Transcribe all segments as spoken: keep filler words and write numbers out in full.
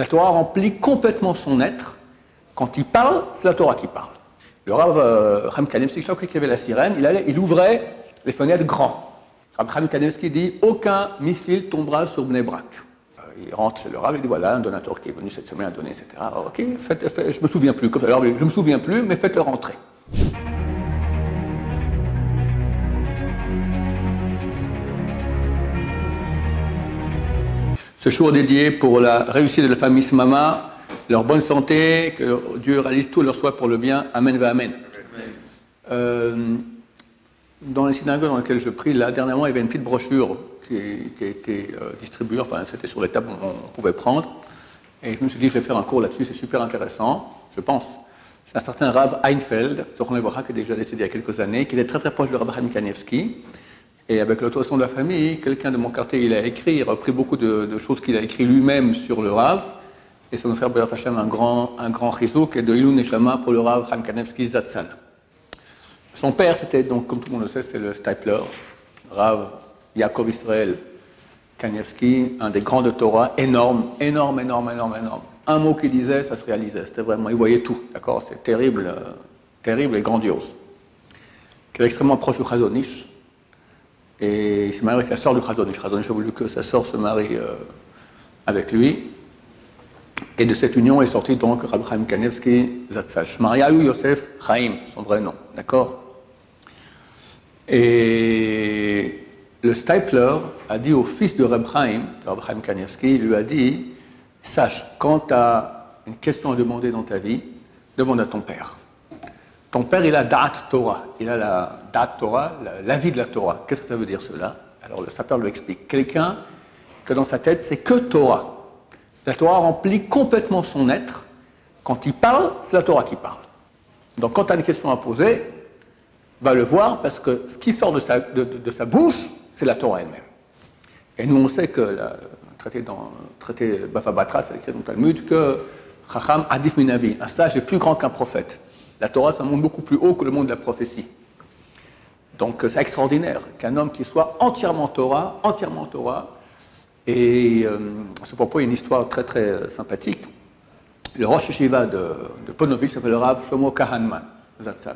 La Torah remplit complètement son être. Quand il parle, c'est la Torah qui parle. Le Rav euh, Chaim Kanievski, chaque fois qu'il y avait la sirène, il, allait, il ouvrait les fenêtres grands. Rav Chaim Kanievski dit « Aucun missile tombera sur Bnei Brak ». Il rentre chez le Rav, il dit « Voilà, un donateur qui est venu cette semaine à donner, et cetera » Alors, ok, faites, faites, je me souviens plus. Alors, je me souviens plus, mais faites-le rentrer. Ce jour dédié pour la réussite de la famille Smama, leur bonne santé, que Dieu réalise tout leur souhait pour le bien. Amen va Amen. Euh, dans les synagogues dans lesquelles je prie, là, dernièrement, il y avait une petite brochure qui, qui a été euh, distribuée, enfin, c'était sur les tables qu'on pouvait prendre. Et je me suis dit, je vais faire un cours là-dessus, c'est super intéressant, je pense. C'est un certain Rav Einfeld, Zochron Levorach, qui est déjà décédé il y a quelques années, qui est très très proche de Rav Chaim Kanievski. Et avec l'autorisation de la famille, quelqu'un de mon quartier, il a écrit, il a repris beaucoup de, de choses qu'il a écrit lui-même sur le Rav. Et ça nous fait B'ezrat Hashem un grand, un grand chizouk et de Ilun Neshama pour le Rav Chaim Kanievski Zatzal. Son père, c'était donc, comme tout le monde le sait, c'est le Stipler, Rav Yaakov Israël Kanievski, un des grands de Torah, énorme, énorme, énorme, énorme, énorme. Un mot qu'il disait, ça se réalisait. C'était vraiment, il voyait tout, d'accord? C'était terrible, euh, terrible et grandiose. Qui est extrêmement proche du Chazon Ish. Et il s'est marié avec la sœur du Chazon Ish. Chazon Ish a voulu que sa sœur se marie euh, avec lui. Et de cette union est sorti donc Rabbi Chaim Kanievski Zatzal. Shmariahu Yosef Chaim, son vrai nom, d'accord? Et le Stipler a dit au fils de Rabbi Chaim, Rabbi Chaim Kanievski, il lui a dit, sache, quand tu as une question à demander dans ta vie, demande à ton père. Ton père, il a Da'at Torah. Il a la Da'at Torah, la, la vie de la Torah. Qu'est-ce que ça veut dire cela? Alors le Stipler lui explique. Quelqu'un que dans sa tête, c'est que Torah. La Torah remplit complètement son être. Quand il parle, c'est la Torah qui parle. Donc quand tu as une question à poser, va le voir parce que ce qui sort de sa, de, de, de sa bouche, c'est la Torah elle-même. Et nous, on sait que la, le traité, dans, le traité Bava Batra, c'est écrit dans le Talmud, que Chacham Adif Minavi, un sage est plus grand qu'un prophète. La Torah, c'est un monde beaucoup plus haut que le monde de la prophétie. Donc c'est extraordinaire qu'un homme qui soit entièrement Torah, entièrement Torah. Et euh, à ce propos, il y a une histoire très très sympathique. Le Rosh Yeshiva de, de Ponovitch s'appelle le Rav Shlomo Kahanman, Zatzal.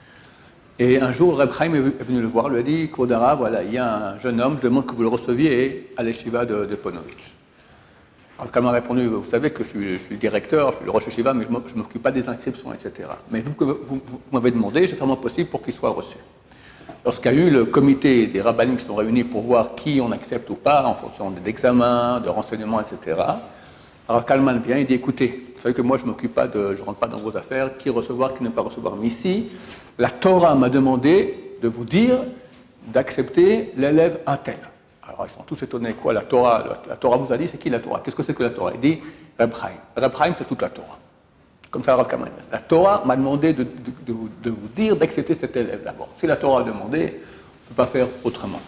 Et un jour, Reb Chaim est venu le voir, lui a dit, Kodara, voilà, il y a un jeune homme, je demande que vous le receviez à l'Yeshiva de, de Ponovitch. Alors, Kaman a répondu, vous savez que je suis, je suis directeur, je suis le Rosh Yeshiva, mais je ne m'occupe pas des inscriptions, et cetera. Mais vous, vous, vous, vous m'avez demandé, je vais faire mon possible pour qu'il soit reçu. Lorsqu'il y a eu le comité des rabbins qui sont réunis pour voir qui on accepte ou pas, en fonction d'examens, de renseignements, et cetera, alors Kalman vient et dit, écoutez, vous savez que moi je ne m'occupe pas de, je ne rentre pas dans vos affaires, qui recevoir, qui ne pas recevoir. Mais ici, la Torah m'a demandé de vous dire d'accepter l'élève un tel. Alors ils sont tous étonnés, quoi, la Torah, la, la Torah vous a dit, c'est qui la Torah? Qu'est-ce que c'est que la Torah? Il dit, Reb Chaim. Reb Chaim, c'est toute la Torah. Comme ça, Rav Kaman. La Torah m'a demandé de, de, de, de vous dire d'accepter cet élève d'abord. Si la Torah a demandé, on ne peut pas faire autrement.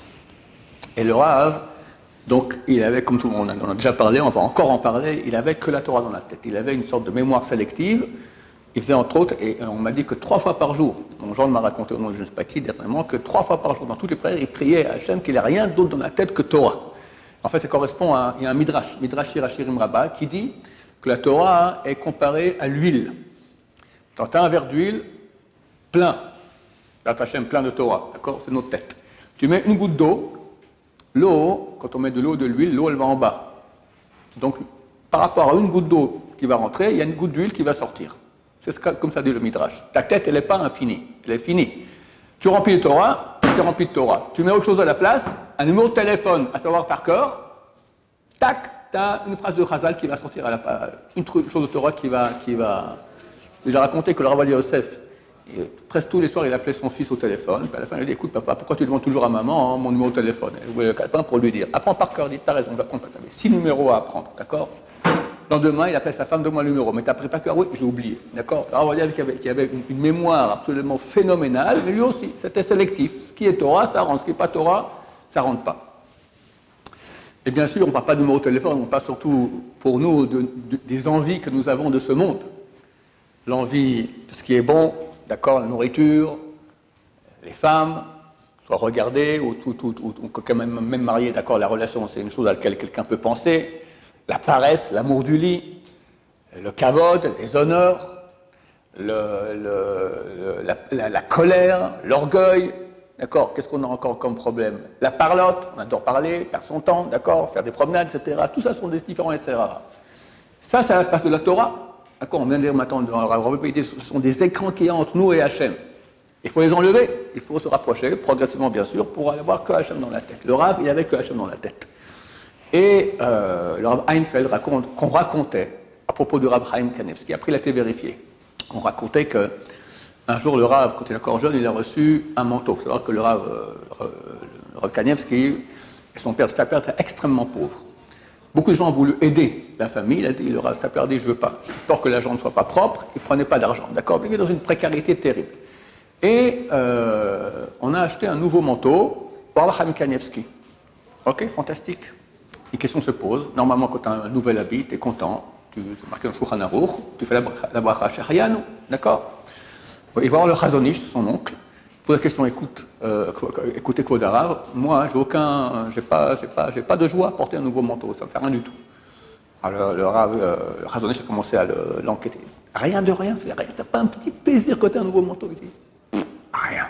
Et le Rav, donc, il avait, comme tout le monde en a déjà parlé, on va encore en parler, il avait que la Torah dans la tête. Il avait une sorte de mémoire sélective. Il faisait entre autres, et on m'a dit que trois fois par jour, mon Jean m'a raconté au nom de je ne sais pas qui dernièrement, que trois fois par jour, dans toutes les prières, il priait à Hachem qu'il n'a rien d'autre dans la tête que Torah. En fait, ça correspond à, il y a un midrash, midrash Shirachirim Rabbah, qui dit que la Torah est comparée à l'huile. Quand tu as un verre d'huile plein, là tu Hachem plein de Torah, d'accord, c'est notre tête. Tu mets une goutte d'eau, l'eau, quand on met de l'eau, de l'huile, l'eau elle va en bas. Donc par rapport à une goutte d'eau qui va rentrer, il y a une goutte d'huile qui va sortir. C'est comme ça dit le midrash. Ta tête elle n'est pas infinie, elle est finie. Tu remplis de Torah, tu es rempli de Torah. Tu mets autre chose à la place, un numéro de téléphone, à savoir par cœur, tac, tu as une phrase de Chazal qui va sortir, à la, une chose de Torah qui va... Qui va j'ai raconté que le Rav Yosef, il, presque tous les soirs, il appelait son fils au téléphone. Puis à la fin, il dit, écoute papa, pourquoi tu demandes toujours à maman hein, mon numéro de téléphone? Il voulait le calepin pour lui dire, apprends par cœur, dit, t'as raison, je vais apprendre par cœur. Six numéros à apprendre, d'accord? Le lendemain, il appelle sa femme, donne-moi le numéro. Mais t'as appris par cœur? Oui, j'ai oublié, d'accord? Alors on va dire qu'il y avait, qu'il y avait une, une mémoire absolument phénoménale, mais lui aussi, c'était sélectif. Ce qui est Torah, ça rentre. Ce qui n'est pas Torah, ça rentre pas. Et bien sûr, on ne parle pas de numéro de téléphone, on parle surtout pour nous de, de, des envies que nous avons de ce monde. L'envie de ce qui est bon, d'accord, la nourriture, les femmes, soit regardées, ou, tout, tout, ou, ou quand même, même mariées, d'accord, la relation, c'est une chose à laquelle quelqu'un peut penser, la paresse, l'amour du lit, le kavod, les honneurs, le, le, le, la, la, la colère, l'orgueil. D'accord? Qu'est-ce qu'on a encore comme problème? La parlotte, on adore parler, perdre son temps, d'accord? Faire des promenades, et cetera. Tout ça sont des différents, et cetera. Ça, c'est à la place de la Torah. D'accord? On vient de dire maintenant, dans la République, ce sont des écrans qu'il y a entre nous et Hachem. Il faut les enlever, il faut se rapprocher, progressivement bien sûr, pour aller voir que Hachem dans la tête. Le Rav, il avait que Hachem dans la tête. Et euh, le Rav Einfeld raconte, qu'on racontait, à propos du Rav Chaim Kanievski, après il a été vérifié, on racontait que un jour, le Rav, quand il est encore jeune, il a reçu un manteau. Il faut savoir que le Rav, euh, le Rav Kanievski et son père Stapler étaient extrêmement pauvres. Beaucoup de gens ont voulu aider la famille. Il a dit, le Rav Stapler a dit, je ne veux pas. J'ai peur que l'argent ne soit pas propre. Il ne prenait pas d'argent. D'accord? Il est dans une précarité terrible. Et euh, on a acheté un nouveau manteau pour Rav Chaim Kanievski. Ok, fantastique. Une question se pose. Normalement, quand tu as un nouvel habit, tu es content. Tu marques un Shulchan Aruch, tu fais la bracha Shechayanu. D'accord? Il va voir le Chazon Ish, son oncle, pose la question, écoute, euh, écoutez Kvod Harav, moi, j'ai aucun, j'ai pas, j'ai pas, j'ai pas de joie à porter un nouveau manteau, ça me fait rien du tout. Alors le Rav, euh, le Chazon Ish a commencé à le, l'enquêter. Rien de rien, c'est rien, t'as pas un petit plaisir quand t'as un nouveau manteau? Il dit, pff, rien.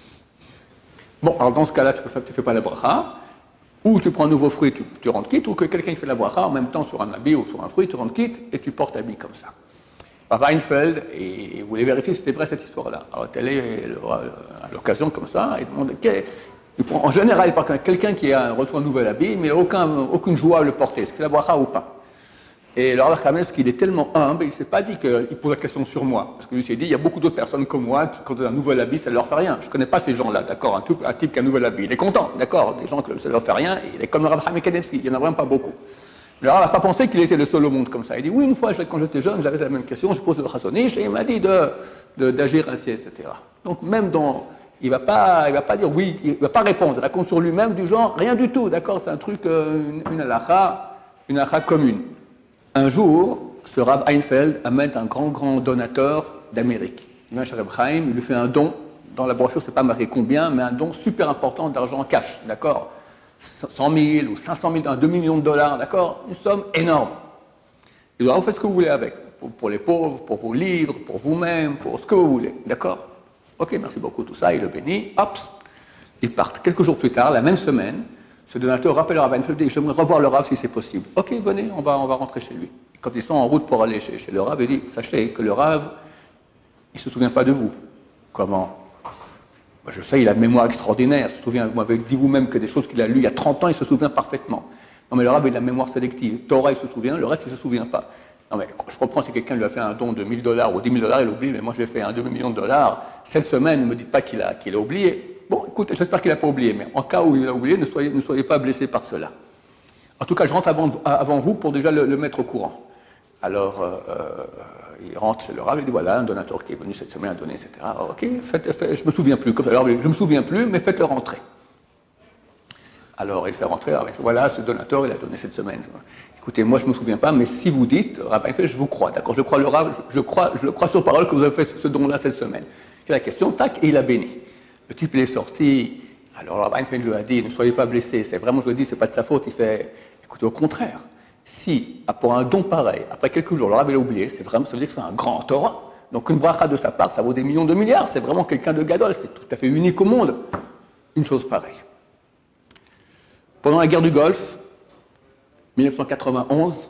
Bon, alors dans ce cas-là, tu ne fais, fais pas la bracha, ou tu prends un nouveau fruit, tu, tu rentres quitte, ou que quelqu'un fait la bracha en même temps sur un habit ou sur un fruit, tu rentres quitte, et tu portes l'habit comme ça. Weinfeld, et vous voulez vérifier si c'était vrai cette histoire-là. Alors, elle est à l'occasion comme ça, il demande, il prend, en général, il part quelqu'un qui a reçu un nouvel habit, mais aucun, aucune joie à le porter, est-ce qu'il fait la bracha ou pas? Et le Rav Kanievski, il est tellement humble, il ne s'est pas dit qu'il pose la question sur moi, parce que lui s'est dit, il y a beaucoup d'autres personnes comme moi qui, quand ils ont un nouvel habit, ça ne leur fait rien. Je ne connais pas ces gens-là, d'accord? Un, un type qui a un nouvel habit, il est content, d'accord? Des gens que ça ne leur fait rien, il est comme le Rav Kanievski, il n'y en a vraiment pas beaucoup. Le Rav n'a pas pensé qu'il était le seul au monde comme ça. Il dit, oui, une fois, quand j'étais jeune, j'avais la même question, je pose le Chazon Ish, et il m'a dit de, de, d'agir ainsi, et cetera. Donc même dans... Il ne va, va pas dire oui, il ne va pas répondre. Il raconte sur lui-même du genre, rien du tout, d'accord? C'est un truc, une, une halakha, une halakha commune. Un jour, ce Rav Einfeld amène un grand, grand donateur d'Amérique. Il vient chez Reb Chaim, il lui fait un don, dans la brochure, c'est pas marqué combien, mais un don super important d'argent en cash, d'accord? cent mille ou cinq cent mille, deux millions de dollars, d'accord? Une somme énorme. Il doit, vous faites ce que vous voulez avec, pour, pour les pauvres, pour vos livres, pour vous-même, pour ce que vous voulez, d'accord? Ok, merci beaucoup, tout ça, il le bénit, hop, ils partent. Quelques jours plus tard, la même semaine, ce donateur rappelle le Rav Einfeld et dit, j'aimerais revoir le Rav si c'est possible. Ok, venez, on va, on va rentrer chez lui. Et quand ils sont en route pour aller chez, chez le Rav, il dit, sachez que le Rav, il ne se souvient pas de vous. Comment? Je sais, il a une mémoire extraordinaire. Il se souvient, vous m'avez dit vous-même que des choses qu'il a lues il y a trente ans, il se souvient parfaitement. Non, mais le Rav, il a une mémoire sélective. Torah, il se souvient, le reste, il ne se souvient pas. Non, mais je comprends si quelqu'un lui a fait un don de mille dollars ou dix mille dollars, il oublie, mais moi, j'ai fait un demi-million de dollars. Cette semaine, ne me dites pas qu'il a, qu'il a oublié. Bon, écoutez, j'espère qu'il n'a pas oublié, mais en cas où il a oublié, ne soyez, ne soyez pas blessés par cela. En tout cas, je rentre avant, avant vous pour déjà le, le mettre au courant. Alors, euh, il rentre chez le Rav, il dit voilà, un donateur qui est venu cette semaine a donné, et cetera. Ok, faites, faites, je me souviens plus. Alors, je me souviens plus, mais faites-le rentrer. Alors, il fait rentrer. Alors, voilà, ce donateur, il a donné cette semaine. Écoutez, moi, je ne me souviens pas, mais si vous dites, Rav, je vous crois, d'accord? Je crois le Rav, je crois, je crois sur parole que vous avez fait ce don-là cette semaine. C'est la question, tac, et il a béni. Le type, il est sorti. Alors, Rav Einfeld lui a dit, ne soyez pas blessés. C'est vraiment, je le dis, c'est pas de sa faute. Il fait, écoutez, au contraire. Si, pour un don pareil, après quelques jours, le Rav l'a oublié, c'est vraiment, ça veut dire que c'est un grand Torah. Donc une bracha de sa part, ça vaut des millions de milliards. C'est vraiment quelqu'un de gadol, c'est tout à fait unique au monde. Une chose pareille. Pendant la guerre du Golfe, mille neuf cent quatre-vingt-onze,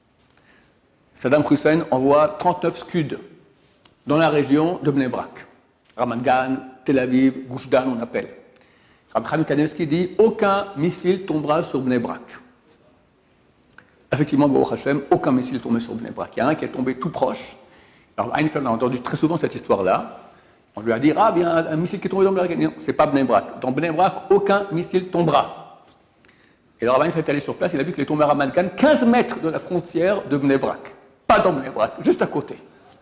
Saddam Hussein envoie trente-neuf Scuds dans la région de Bnei Brak. Ramat Gan, Tel Aviv, Gush Dan, on appelle. Rav Chaim Kanievski dit aucun missile tombera sur Bnei Brak. Effectivement, Baruch Hashem, aucun missile n'est tombé sur Bnei Brak. Il y a un qui est tombé tout proche. Alors, Einfeld a entendu très souvent cette histoire-là. On lui a dit, ah, il y a un, un missile qui est tombé dans Bnei Brak. Non, c'est pas Bnei Brak. Dans Bnei Brak, aucun missile tombera. Et alors, Einfeld est allé sur place, il a vu qu'il est tombé à Ramat Gan, quinze mètres de la frontière de Bnei Brak. Pas dans Bnei Brak, juste à côté.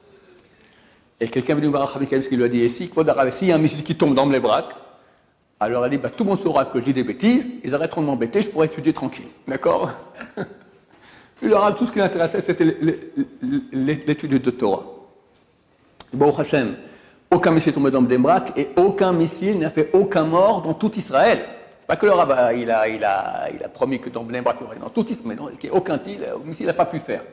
Et quelqu'un est venu voir Rav Kanievski qui lui a dit, et si, s'il y a un missile qui tombe dans Bnei Brak, alors elle a dit, bah, tout le monde saura que je dis des bêtises, ils arrêteront de m'embêter, je pourrai étudier tranquille. D'accord? Le Rav, tout ce qui l'intéressait, c'était l'étude de Torah. Baruch Hashem, aucun missile est tombé dans Bnei Brak et aucun missile n'a fait aucun mort dans tout Israël. C'est pas que le Rav il a, il a, il a promis que dans Bnei Brak il y aurait dans tout Israël, mais non, aucun missile n'a pas pu faire.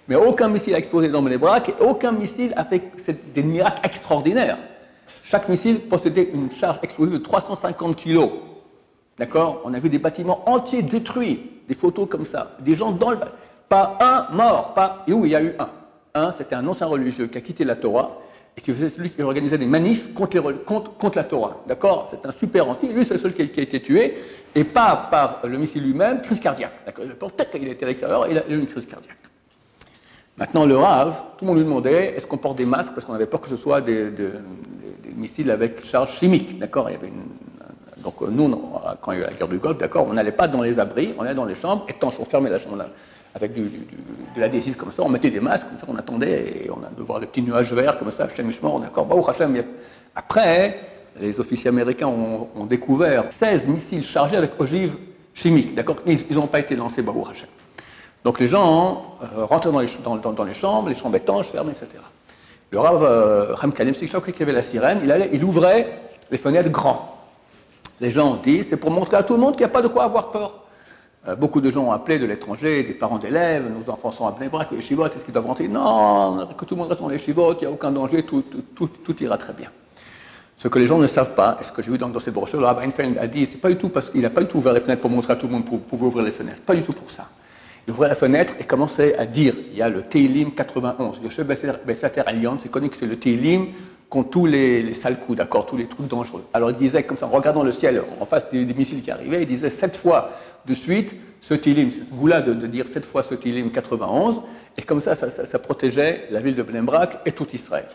Mais aucun missile a explosé dans Bnei Brak et aucun missile a fait des miracles extraordinaires. Chaque missile possédait une charge explosive de trois cent cinquante kilos. D'accord? On a vu des bâtiments entiers détruits, des photos comme ça, des gens dans le... Pas un mort, pas... Et où il y a eu un? Un, c'était un ancien religieux qui a quitté la Torah et qui faisait celui qui organisait des manifs contre, les... contre... contre la Torah. D'accord? C'est un super anti. Lui, c'est le seul qui a... qui a été tué, et pas par le missile lui-même, crise cardiaque. D'accord? Peut-être qu'il était à l'extérieur, il a eu une crise cardiaque. Maintenant, le Rav, tout le monde lui demandait est-ce qu'on porte des masques parce qu'on avait peur que ce soit des, des, des, des missiles avec charge chimique. D'accord? Il y avait une... Donc nous, quand il y a eu la guerre du Golfe, d'accord, on n'allait pas dans les abris, on allait dans les chambres, étanches, on fermait la chambre là, avec du, du, du, de l'adhésif comme ça, on mettait des masques, comme ça on attendait, et on a de voir des petits nuages verts comme ça, Hashem Mishmor, d'accord, bah, Hashem. Après, les officiers américains ont, ont découvert seize missiles chargés avec ogives chimiques, d'accord, ils n'ont pas été lancés, bah, Hashem. Donc les gens euh, rentraient dans les, dans, dans, dans les chambres, les chambres étanches, fermées, et cetera. Le Rav euh, Chaim Kanievsky, chaque fois qu'il y avait la sirène, il, allait, il ouvrait les fenêtres grands. Les gens ont dit, c'est pour montrer à tout le monde qu'il n'y a pas de quoi avoir peur. Euh, beaucoup de gens ont appelé de l'étranger, des parents d'élèves, nos enfants sont à Bnei Brak, les yeshivot, est-ce qu'ils doivent rentrer? Non, que tout le monde reste dans les yeshivot, il n'y a aucun danger, tout, tout, tout, tout ira très bien. Ce que les gens ne savent pas, et ce que j'ai vu dans, dans cette brochure, le Rav Einfeld a dit, c'est pas du tout parce qu'il n'a pas du tout ouvert les fenêtres pour montrer à tout le monde pour, pour ouvrir les fenêtres, pas du tout pour ça. Il ouvrait la fenêtre et commençait à dire, il y a le Teilim quatre-vingt-onze, le Sheb Besater Elyon, c'est connu que c'est le Teilim contre tous les, les sales coups, d'accord, tous les trucs dangereux. Alors il disait comme ça, en regardant le ciel, en face des, des missiles qui arrivaient, il disait sept fois de suite ce Teilim, ce goût-là de, de dire sept fois ce Teilim quatre-vingt-onze, et comme ça ça, ça, ça protégeait la ville de Bnei Brak et tout Israël.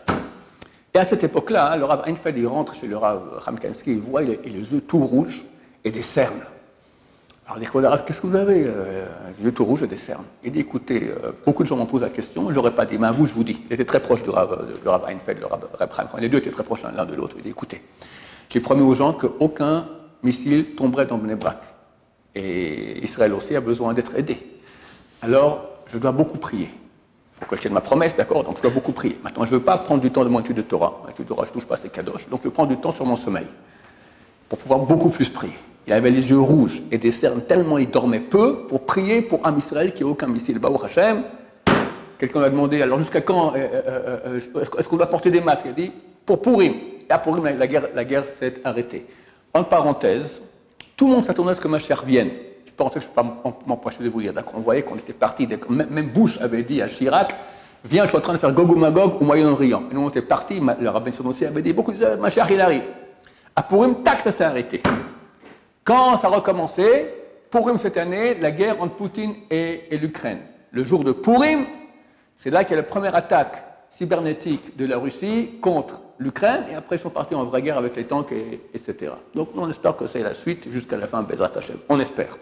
Et à cette époque-là, le Rav Einfeld, il rentre chez le Rav Chaim Kanievsky, il voit, il a les yeux tout rouges et des cernes. Alors il dit, qu'est-ce que vous avez euh, les yeux tout rouges et des cernes. Il dit, écoutez, euh, beaucoup de gens m'ont posé la question, je n'aurais pas dit, mais à vous, je vous dis. Il était très proche du Rav, du Rav Einfeld, le Rav Chaim. Les deux étaient très proches l'un de l'autre. Il dit, écoutez, j'ai promis aux gens qu'aucun missile tomberait dans Bnei Brak. Et Israël aussi a besoin d'être aidé. Alors, je dois beaucoup prier. Il faut que je tienne ma promesse, d'accord? Donc je dois beaucoup prier. Maintenant, je ne veux pas prendre du temps de mon étude de Torah. L'étude de Torah, je ne touche pas à ces kadosh. Donc je prends du temps sur mon sommeil pour pouvoir beaucoup plus prier. Il avait les yeux rouges et des cernes tellement il dormait peu pour prier pour un Israël qui n'a aucun missile. Baruch Hashem, quelqu'un lui a demandé, alors jusqu'à quand euh, euh, euh, est-ce qu'on doit porter des masques? Il a dit, pour Purim. Et à Purim, la guerre, la guerre s'est arrêtée. En parenthèse, tout le monde s'attendait à ce que Mashiach vienne. Parenthèse, je ne peux pas m'empêcher de vous dire, d'accord, on voyait qu'on était parti, même Bush avait dit à Chirac, viens, je suis en train de faire Gog ou Magog au Moyen-Orient. Et nous, on était partis, le rabbin Sonossi avait dit, beaucoup disaient, Mashiach, il arrive. À Purim, tac, ça s'est arrêté. Quand ça a recommencé, Purim cette année, la guerre entre Poutine et, et l'Ukraine. Le jour de Purim, c'est là qu'il y a la première attaque cybernétique de la Russie contre l'Ukraine, et après ils sont partis en vraie guerre avec les tanks, et, etc. Donc nous, on espère que c'est la suite jusqu'à la fin, Bezrat Hashem. On espère.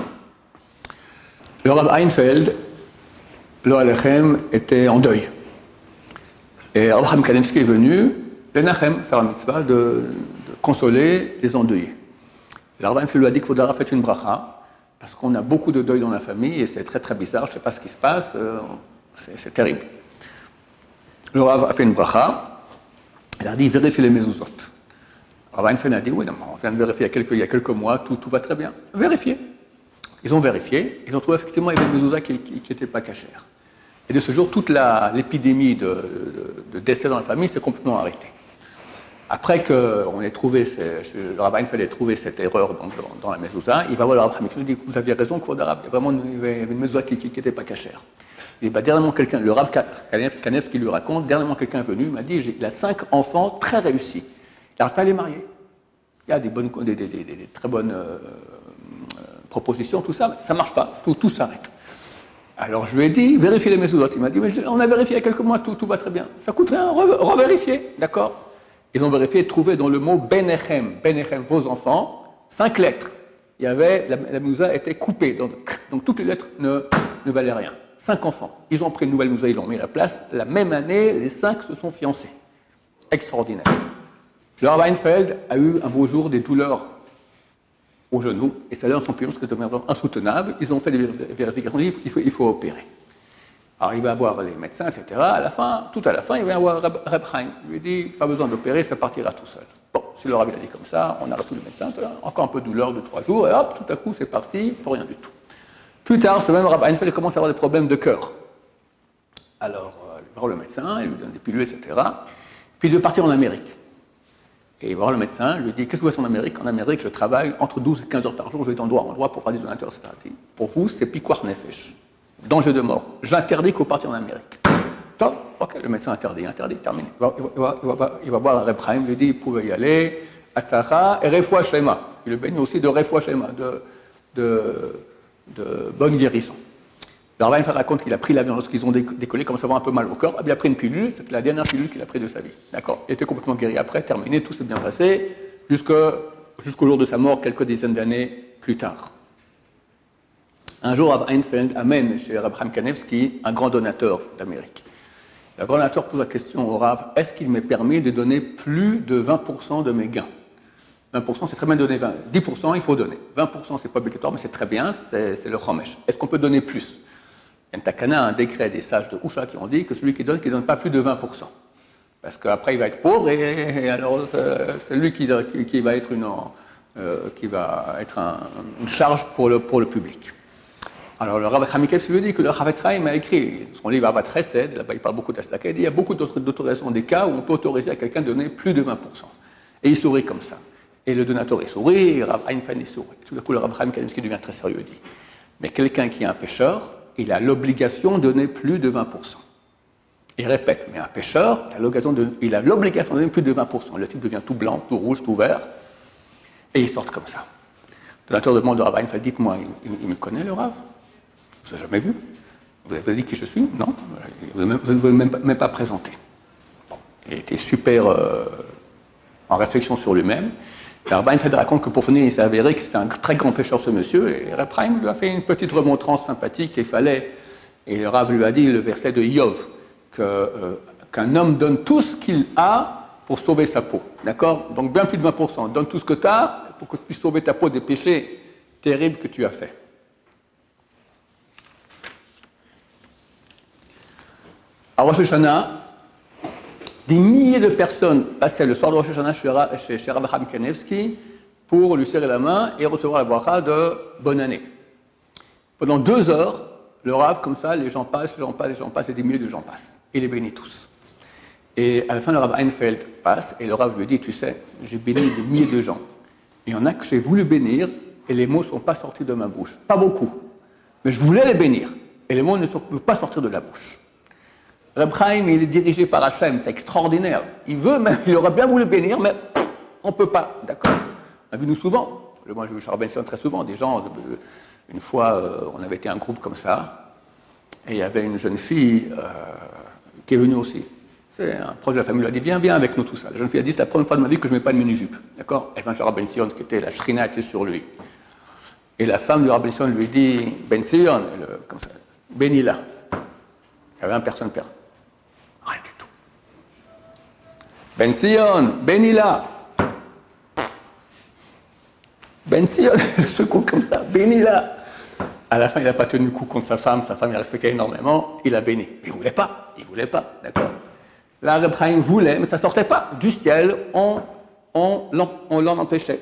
Le Rav Einfeld, le Alechem, était en deuil. Et Rav Chaim Kanievsky est venu, le Nachem, faire la mitzvah, de, de consoler les endeuillés. Le Rav Einfeld lui a dit qu'il faudra faire une bracha, parce qu'on a beaucoup de deuil dans la famille, et c'est très très bizarre, je ne sais pas ce qui se passe, euh, c'est terrible. Le Rav a fait une bracha, il a dit vérifiez les mezuzot. Rav Einfeld a dit oui, non, on vient de vérifier il y a quelques, il y a quelques mois, tout, tout va très bien. Vérifiez. Ils ont vérifié, ils ont trouvé effectivement qu'il y avait une mezouza qui n'était pas cachère. Et de ce jour, toute l'épidémie de, de, de décès dans la famille s'est complètement arrêtée. Après qu'on ait trouvé, le Rav Einfeld ait trouvé cette erreur dans, dans, dans la mezouza, il va voir le Rav Chaim, il dit vous aviez raison, il y a vraiment une, une mezouza qui n'était pas cachère. Et bah, dernièrement, quelqu'un, le Rav Kanievsky qui lui raconte, dernièrement quelqu'un est venu, il m'a dit il a cinq enfants très réussis. Il n'arrive pas à les marier. Il y a des, bonnes, des, des, des, des très bonnes euh, propositions, tout ça, mais ça ne marche pas, tout, tout s'arrête. Alors je lui ai dit, vérifiez les mezuzot. Il m'a dit, mais on a vérifié il y a quelques mois, tout, tout va très bien. Ça coûte rien, revérifier, d'accord? Ils ont vérifié, trouvé dans le mot Benechem, Benechem, vos enfants, cinq lettres. Il y avait, la, la mezouza était coupée, donc, donc toutes les lettres ne, ne valaient rien. Cinq enfants. Ils ont pris une nouvelle mezouza, ils l'ont mis à la place. La même année, les cinq se sont fiancés. Extraordinaire. Le Rav Einfeld a eu un beau jour des douleurs au genou, et ça leur son puissance que devient insoutenable. Ils ont fait des vérifications, il faut, il faut opérer. Alors il va voir les médecins, et cetera. À la fin, tout à la fin, il va voir Reb Chaim. Il lui dit, pas besoin d'opérer, ça partira tout seul. Bon, si le Rav a dit comme ça, on arrête tous les médecins, encore un peu de douleur de trois jours, et hop, tout à coup, c'est parti, pour rien du tout. Plus tard, ce même Rav Einfeld commence à avoir des problèmes de cœur. Alors, euh, il va voir le médecin, il lui donne des pilules, et cetera. Puis il veut partir en Amérique. Et il va voir le médecin, il lui dit, qu'est-ce que vous faites en Amérique? En Amérique, je travaille entre douze et quinze heures par jour, je vais d'endroit en endroit pour faire des donateurs, et cetera. Pour vous, c'est piquoir nefesh. Danger de mort. J'interdis qu'on parte en Amérique. Top, ok, le médecin interdit, interdit, terminé. Il va, il va, il va, il va voir la Reb Chaim, il lui dit, vous pouvez y aller, Atzlacha et Refoua Shlema. Il le bénit aussi de Refoua Shlema, de, de, de bonne guérison. Alors Reb Chaim raconte qu'il a pris l'avion lorsqu'ils ont décollé, comme ça va un peu mal au corps. Il a pris une pilule, c'était la dernière pilule qu'il a prise de sa vie. D'accord. Il était complètement guéri après, terminé, tout s'est bien passé, jusqu'au jour de sa mort, quelques dizaines d'années plus tard. Un jour, Rav Einfeld amène chez Reb Chaim Kanevsky un grand donateur d'Amérique. Le grand donateur pose la question au Rav, est-ce qu'il m'est permis de donner plus de vingt pour cent de mes gains? vingt pour cent, c'est très bien de donner vingt. dix pour cent, il faut donner. vingt pour cent, c'est pas obligatoire, mais c'est très bien, c'est le chomesh. Est-ce qu'on peut donner plus? Il y a un takana, un décret des sages de Houcha qui ont dit que celui qui donne, qui ne donne pas plus de vingt pour cent. Parce qu'après, il va être pauvre et, et alors c'est lui qui, qui, qui va être une, euh, qui va être un, une charge pour le, pour le public. Alors le Rav Chaim Kanevsky lui dit que le Chafetz Chaim a écrit son livre Avat Chesed, là-bas il parle beaucoup d'Astaka, il dit il y a beaucoup d'autorisations des cas où on peut autoriser à quelqu'un de donner plus de vingt pour cent. Et il sourit comme ça. Et le donateur il sourit, et Rav Einfeld il sourit. Tout d'un coup le Rav Chaim Kanevsky devient très sérieux et dit mais quelqu'un qui est un pécheur, il a l'obligation de donner plus de vingt pour cent. Il répète, mais un pécheur, il a l'obligation de donner plus de vingt pour cent. Le type devient tout blanc, tout rouge, tout vert, et ils sortent comme ça. Le donateur demande au Rav Einfeld, dites-moi, il, il, il me connaît le Rav? Vous n'avez jamais vu? Vous avez dit qui je suis? Non. Vous ne vous avez même, même pas présenté. Bon. Il était super euh, en réflexion sur lui-même. Rav Einfeld raconte que pour finir, il s'est avéré que c'était un très grand pécheur ce monsieur, et Reb Chaim lui a fait une petite remontrance sympathique, et fallait, et le Rav lui a dit le verset de Yov, que, euh, qu'un homme donne tout ce qu'il a pour sauver sa peau. D'accord? Donc bien plus de vingt pour cent. Donne tout ce que tu as pour que tu puisses sauver ta peau des péchés terribles que tu as faits. À Rosh Hashanah, des milliers de personnes passaient le soir de Rosh Hashanah chez, chez Rav Chaim Kanevsky pour lui serrer la main et recevoir la bracha de bonne année. Pendant deux heures, le Rav, comme ça, les gens passent, les gens passent, les gens passent, et des milliers de gens passent. Et il les bénit tous. Et à la fin, le Rav Einfeld passe, et le Rav lui dit, tu sais, j'ai béni des milliers de gens. Il y en a que j'ai voulu bénir, et les mots ne sont pas sortis de ma bouche. Pas beaucoup, mais je voulais les bénir, et les mots ne peuvent pas sortir de la bouche. Reb Chaim, il est dirigé par Hachem, c'est extraordinaire. Il veut, même, il aurait bien voulu bénir, mais on ne peut pas, d'accord? On a vu nous souvent, moi j'ai vu Charles Benson très souvent, des gens, une fois, euh, on avait été un groupe comme ça, et il y avait une jeune fille euh, qui est venue aussi. C'est un proche de la famille, il a dit, viens, viens avec nous tout ça. La jeune fille a dit, c'est la première fois de ma vie que je ne mets pas de mini-jupe, d'accord? Elle vient chez Rabbi Ben-Sion, qui était, la shrina était sur lui. Et la femme de Rabbi Ben-Sion lui dit, Ben-Sion, comme ça, bénis-la. Il y avait un personne père. Rien du tout. Ben-Sion, bénis-la. Ben-Sion, le secoue comme ça, bénis-la. À la fin, il n'a pas tenu le coup contre sa femme, sa femme il respectait énormément, il a béni. Il ne voulait pas, il ne voulait pas, d'accord. Là, Reb Chaim voulait, mais ça ne sortait pas. Du ciel, on, on, on l'en empêchait.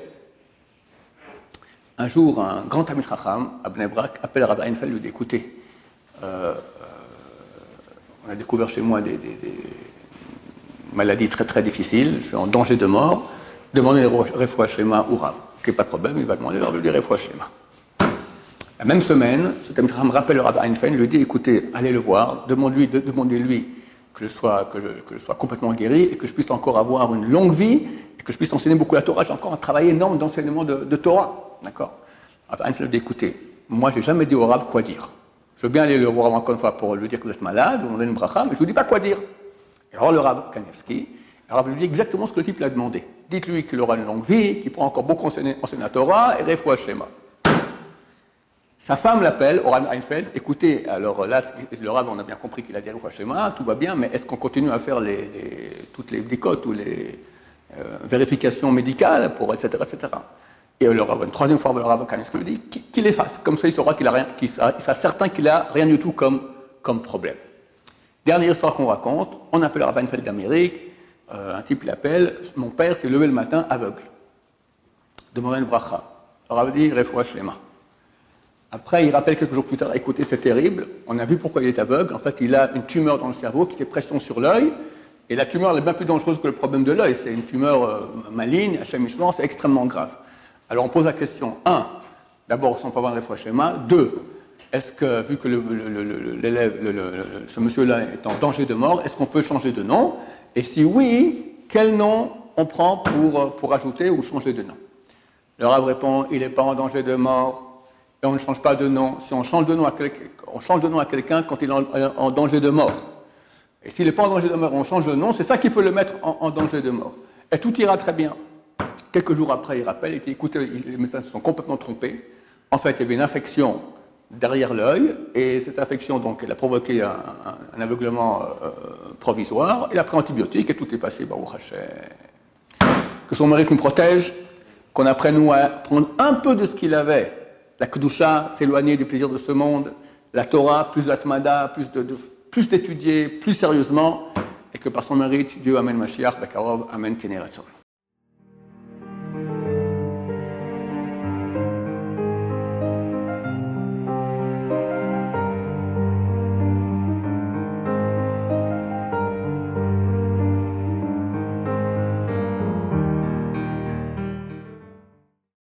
Un jour, un grand Talmid Chacham, à Bnei Brak, appelle Rav Einfeld, lui dit, écoutez, euh, on a découvert chez moi des, des, des maladies très très difficiles, je suis en danger de mort, demandez Refoua Shlema ou Rav. Ok, pas de problème, il va demander Rav lui dire Refoua Shlema. La même semaine, ce Talmid Chacham rappelle le Rav Einfeld, lui dit, écoutez, allez le voir, demandez-lui, demandez-lui que, je sois, que, je, que je sois complètement guéri et que je puisse encore avoir une longue vie et que je puisse enseigner beaucoup la Torah. J'ai encore un travail énorme d'enseignement de, de Torah. D'accord? Rav Einfeld lui dit, écoutez, moi j'ai jamais dit au Rav quoi dire. Je veux bien aller le voir encore une fois pour lui dire que vous êtes malade, vous me donnez une bracha, mais je ne vous dis pas quoi dire. Et alors le Rav Kanevsky, le Rav lui dit exactement ce que le type lui a demandé. Dites-lui qu'il aura une longue vie, qu'il pourra encore beaucoup enseigner, enseigner la Torah et Refoua Shlema. Sa femme l'appelle, au Rav Einfeld, écoutez, alors là, le Rav, on a bien compris qu'il a dit Refoua Shlema, tout va bien, mais est-ce qu'on continue à faire les, les, toutes les bdicotes ou les euh, vérifications médicales pour et cetera et cetera. Et le Rav, une troisième fois, le Rav Kanevsky lui dit qu'il les fasse. Comme ça, il saura qu'il a rien, qu'il sera, il sera certain qu'il n'a rien du tout comme, comme problème. Dernière histoire qu'on raconte, on appelle le Rav Einfeld d'Amérique. Euh, un type l'appelle, mon père s'est levé le matin aveugle. Demandez une bracha. Le Rav dit Refoua Shlema. Après, il rappelle quelques jours plus tard, écoutez, c'est terrible, on a vu pourquoi il est aveugle. En fait, il a une tumeur dans le cerveau qui fait pression sur l'œil. Et la tumeur elle est bien plus dangereuse que le problème de l'œil. C'est une tumeur euh, maligne, à chemichement, c'est extrêmement grave. Alors on pose la question, un, d'abord, si on peut avoir un réfléchissement. Deux, est-ce que, vu que l'élève, ce monsieur-là est en danger de mort, est-ce qu'on peut changer de nom? Et si oui, quel nom on prend pour, pour ajouter ou changer de nom? Le Rav répond, il n'est pas en danger de mort et on ne change pas de nom. Si on change de nom à quelqu'un, on change de nom à quelqu'un quand il est en, en danger de mort. Et s'il n'est pas en danger de mort, on change de nom, c'est ça qui peut le mettre en, en danger de mort. Et tout ira très bien. Quelques jours après, il rappelle, il dit, écoutez, les médecins se sont complètement trompés. En fait, il y avait une infection derrière l'œil, et cette infection, donc, elle a provoqué un, un, un aveuglement euh, provisoire. Il a pris antibiotiques et tout est passé, Baruch Hashem. Que son mérite nous protège, qu'on apprenne nous à prendre un peu de ce qu'il avait. La Kedusha, s'éloigner du plaisir de ce monde, la Torah, plus d'Atmada, plus de, de plus d'étudier, plus sérieusement, et que par son mérite, Dieu amène Mashiach, Bekarov, amène Keneretzon.